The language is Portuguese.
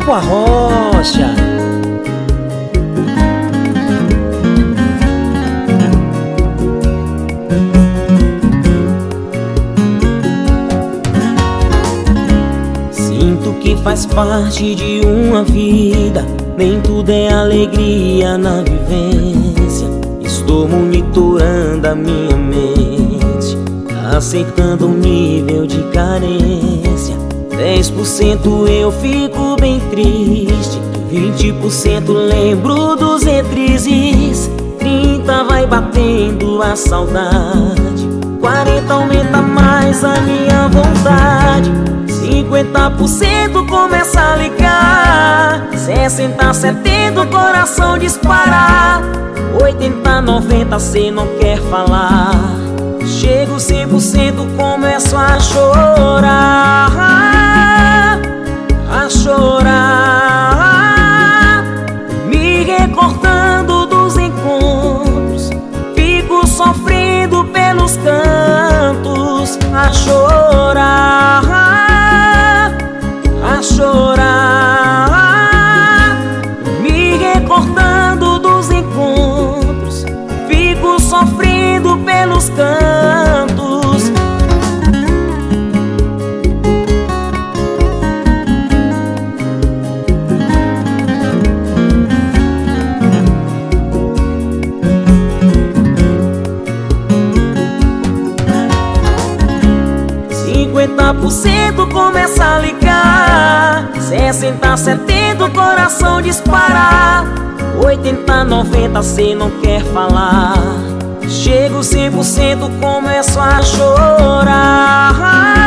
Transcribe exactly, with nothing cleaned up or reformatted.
Grupo Arrocha. Sinto que faz parte de uma vida, nem tudo é alegria na vivência. Estou monitorando a minha mente, aceitando o nível de carência. Dez por cento eu fico bem triste, vinte por cento lembro dos reprises, trinta vai batendo a saudade, quarenta aumenta mais a minha vontade, cinquenta por cento começa a ligar, sessenta, setenta o coração disparar, oitenta, noventa cê não quer falar, chego cem por cento começo a chorar, a chorar, me recordando dos encontros, fico sofrendo pelos cantos, a chorar, a chorar, me recordando dos encontros, fico sofrendo pelos cantos. cinquenta por cento começa a ligar, sessenta, setenta o coração disparar, oitenta, noventa cê não quer falar, chego cem por cento começo a chorar.